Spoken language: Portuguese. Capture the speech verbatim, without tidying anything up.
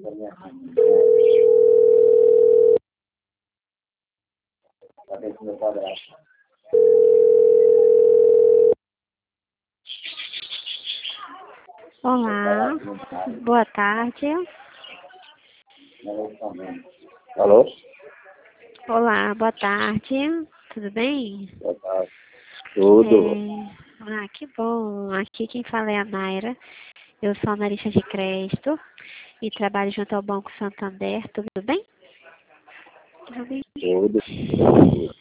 Olá, boa tarde. Alô? Olá, boa tarde. Tudo bem? Boa tarde. Tudo. É... Ah, que bom. Aqui quem fala é a Naira. Eu sou analista de crédito e trabalho junto ao Banco Santander. Tudo bem? Tudo bem. Tudo.